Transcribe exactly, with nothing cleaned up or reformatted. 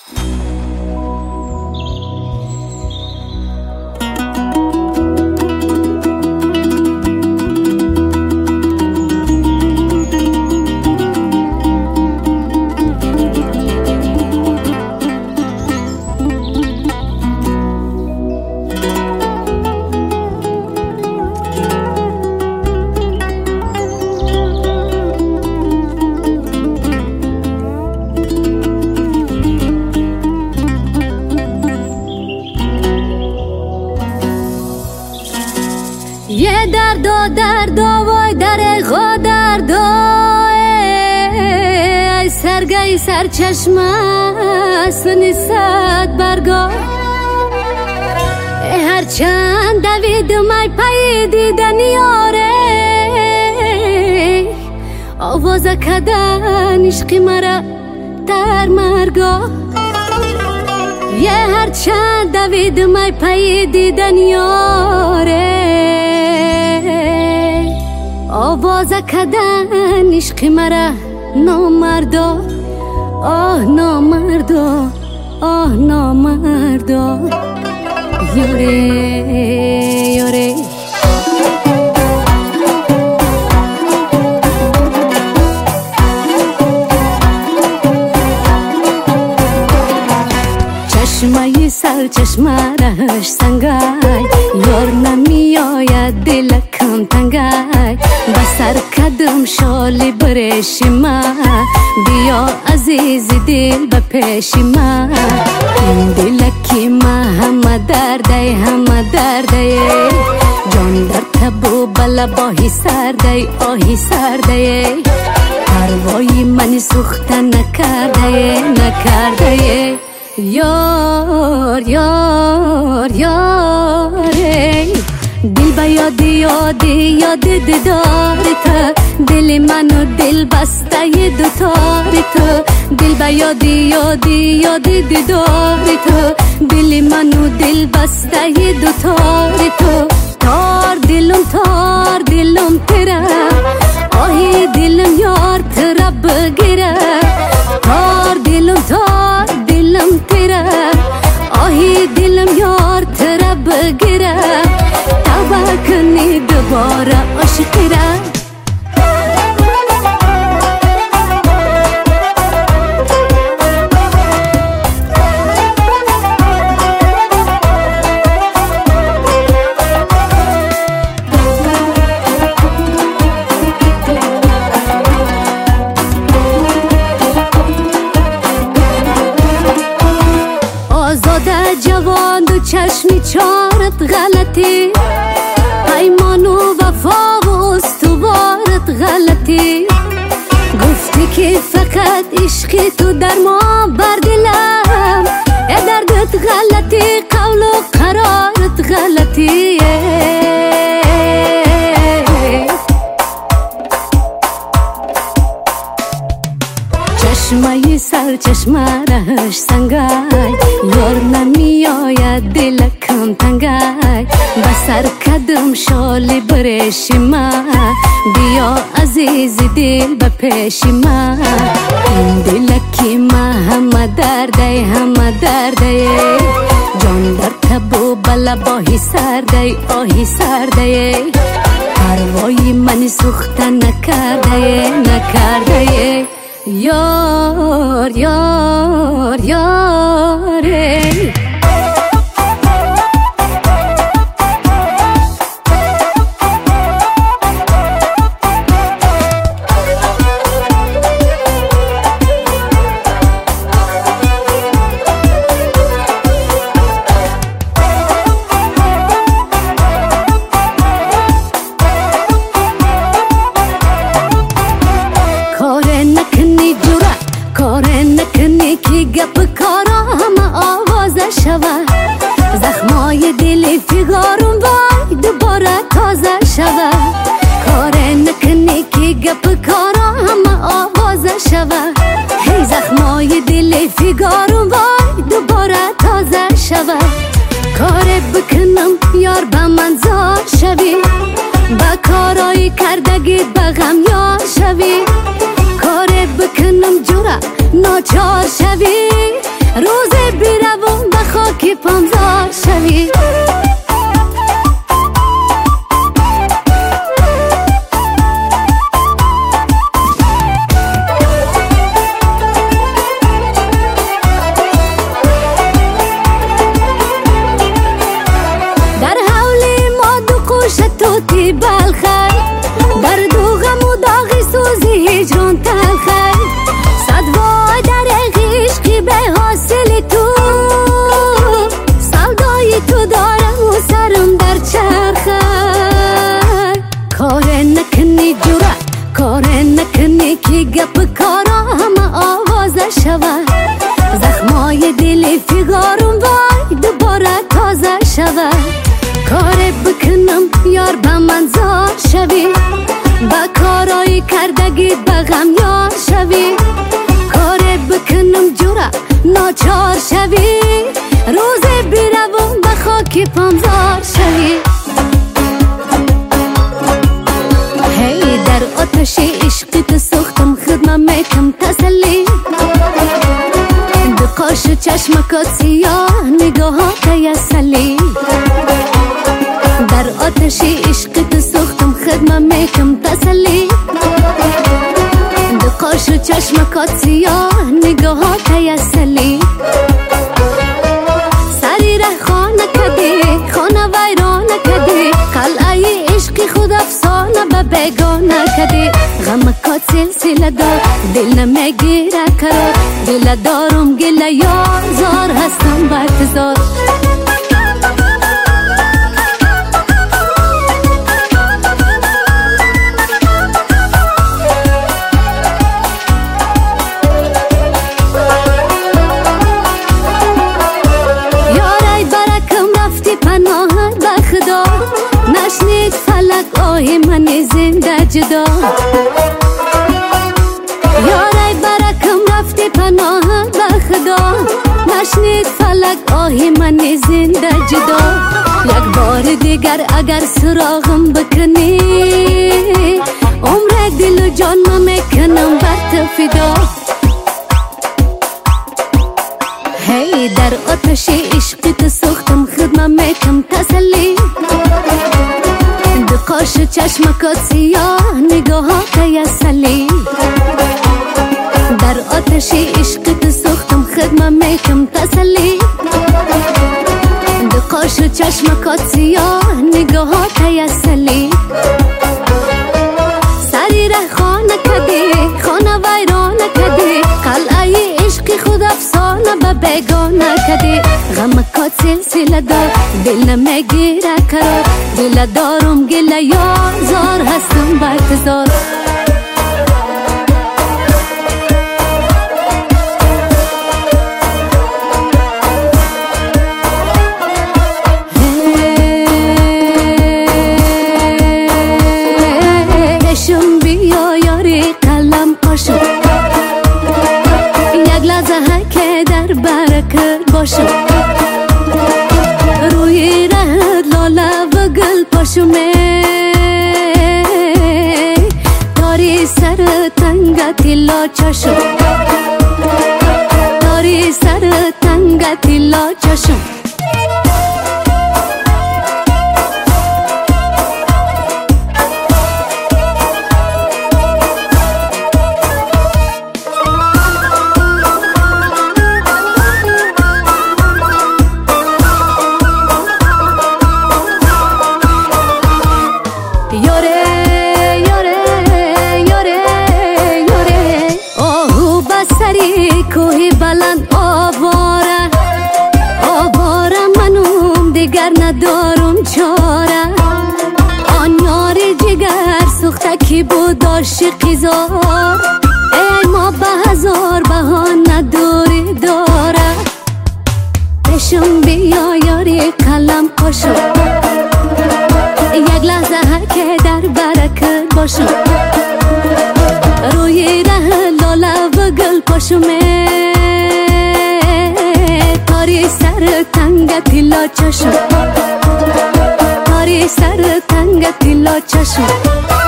یه درد و درد و وای در خود درد ای سرگای سرچشم است نیست برگاه هر چند دوید مای پای دیدن یاره آواز کدن عشقی مرا در مرگاه یه هر چند دوید مای پای دیدن یاره آواز کدن عشق مرا نامردا آه نامردا آه نامردا یاره یاره چشمای سر چشمارش سنگای یار نمی آید دلکم تنگای بسر کدم شالی برش ما بیا عزیز دل به پیش ما این دلکی ما همه درده همه درده جان در تبو بلا باهی سرده آهی سرده پروای من سوخته نکرده نکرده یار یار یار دل با یادی یادی یادی دیدارت دل منو دل بسته دوتارت دل با یادی یادی یادی دیدارت دل منو دل بسته دوتارت تار دلم تار دلم تیره آهی دلم یار تیره بگیره تار دلم تار دلم تیره آهی دلم یار تیره بگیره توبه کنی دوباره عاشقی را جوان دو چشمی چارت غلطی پیمان و وفا و استوارت غلطی گفتی که فقط عشقی تو در ما بردلم ای دردت غلطی قول و قرارت غلطی چشمای سر چشمارش سنگای یار نمی آید دلکم تنگای بسر کدم شالی برش ما بیا عزیز دل به پیش ما این دلکی ما همه درده همه درده جان در تبو بلا باهی سرده آهی سرده پروای من سوخته نکرده نکرده یار یار یاره گپ کارم آواز شوه زخمای دل فیگارم وای دوباره تازه شوه کار نکنی که گپ کارم آواز شوه هی زخمای دل فیگارم وای دوباره تازه شوه کار بکنم یار به من زار شوی با کارای کردگید به غم یار شوی کار بکنم جورا ناچار شوی روز گوتی بلخی در دوغم و داغی سوزی هجران تلخی صد وای در عشقی به حاصل تو سودای تو دارم و سرم در چرخی کار نکنی جرأت کار نکنی که گپ کارا همه آوازه شود زخمای دل فیگارم وای دوباره تازه شود کار بکنم یار به من زار شوی با کارای کردگیت به غم یار شوی کار بکنم جرأت ناچار شوی روز بیروم به خاکی پامزار شوی هی در آتش عشقی تو سوختم خدمه میکم تسلی دو قاش چشمکات سیاه نگاهات یسلی در آتش عشقی تو سوختم خدمه میکم تسلی دو قاش چشمکات سیاه نگاهات یسلی سری ره خانه کدی خانه ویرانه کدی قلعه عشقی خود افسانه به بگانه کدی غمکات سلسله دار دل نمیگیره قرار دل دارم گله یار زار هستم به انتظار نشنید فلک آهی من زنده جدا یارای برکم رفتی پناهت به خدا نشنید فلک آهی من زنده جدا یک بار دیگر اگر سراغم بکنی عمر دل و جان ما میکنم بر تو فدا هی در آتش عشقی تو سوختم خدمه میکم تسلی دو قاش چشمکات سیاه نگاهات یسلی در آتش عشقی تو سوختم خدمه میکم تسلی دو قاش چشمکات سیاه نگاهات یسلی سری ره خانه کدی خانه ویرانه کدی قلعه عشقی خود افسانه به بگانه کدی غمکات سلسله دار دل نمیگیره قرار دل دارم گله یار زار هستم به انتظار بشم بیا یاری قلم قاشم یک لحظه که در برکت باشم روی رهت لاله و گل پاشمه داری سر تنگ تیلا چشم داری سر تنگ تیلا چشم کوهی بلند آواره آواره منوم دیگر ندارم چاره آن یاری جگر سوخته کی بود عاشقی زار ای ما به هزار بهانه دوری داره بشم بیا یاری قلم قاشم یک لحظه هر که در برکت باشم روی ره لاله و گل پاشمه تاری سر تنگ تیلا چشم تاری سر تنگ تیلا چشم